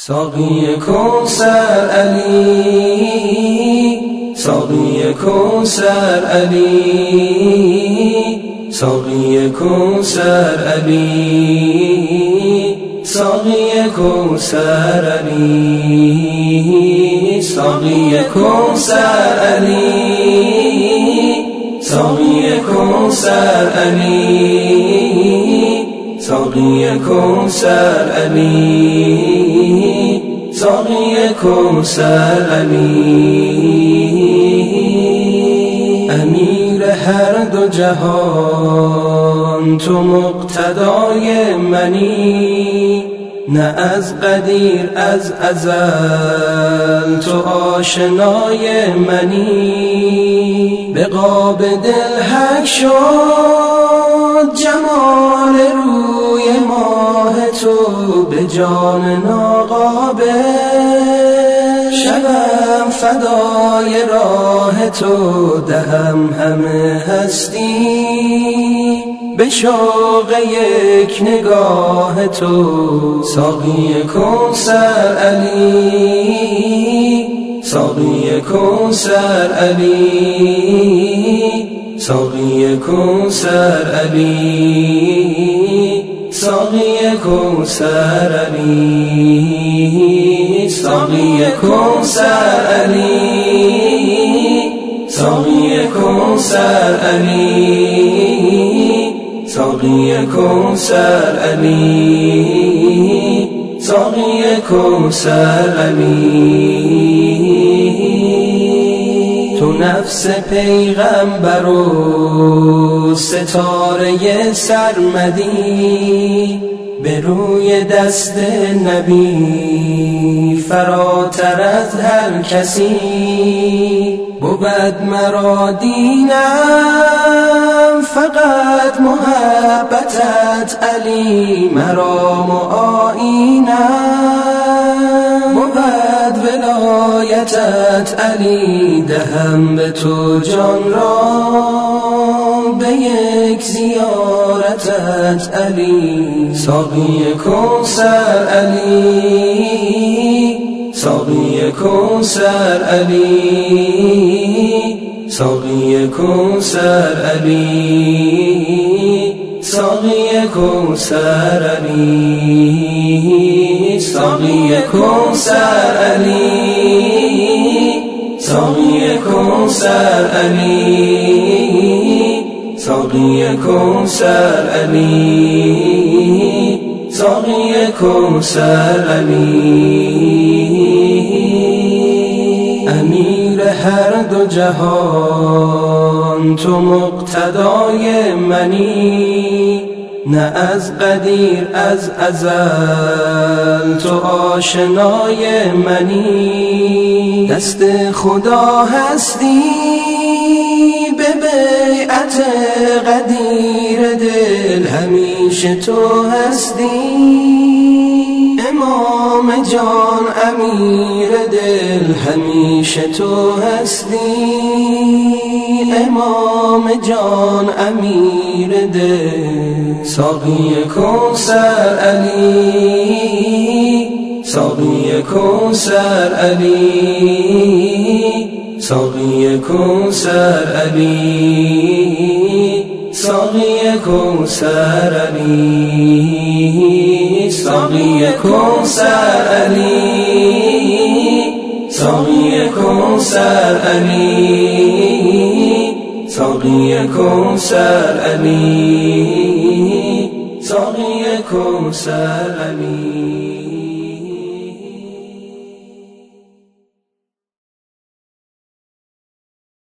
ساقی کوثر علی، ساقی کوثر علی، ساقی کوثر علی، ساقی کوثر علی، ساقی کوثر علی، ساقی کوثر علی، ساقی کوثر علی، ساقی کوثر علی. امیر هر دو جهان تو مقتدای منی، نه از قدیر از ازل تو آشنای منی. به قاب دل حک شد جمال روی ماه تو، به جان ناقابل شبم فدای راه تو، دهم همه هستی به شوق یک نگاه تو. ساقی کوثر علی، ساقی کوثر علی، ساقی کوثر علی، ساقی کوثر علی، ساقی کوثر علی، ساقی کوثر علی، ساقی کوثر علی، ساقی کوثر علی. تو نفس پیغمبر و ستاره سرمدی، به روی دست نبی فراتر از هر کسی. بود مرا دینم فقط محبتت علی، مرام و آیینم بود ولایتت علی. دهم به تو جان را به یک زیارتت علی. ساقی کوثر علی، ساقی کوثر علی، ساقی کوثر علی، ساقی کوثر علی، ساقی کوثر علی، ساقی کوثر علی، ساقی کوثر علی، ساقی کوثر علی. امیر هر دو جهان تو مقتدای منی، نه از قدیر از ازل تو آشنای منی. دست خدا هستی به بیعت قدیر دل، همیشه تو هستی امام جان امیر دل، همیشه تو هستی امام جان امیر دل. ساقی کوثر علی، ساقی کوثر علی، ساقی کوثر علی، ساقی کوثر علی، ساقی کوثر علی، ساقی کوثر علی، ساقی کوثر علی، ساقی کوثر علی.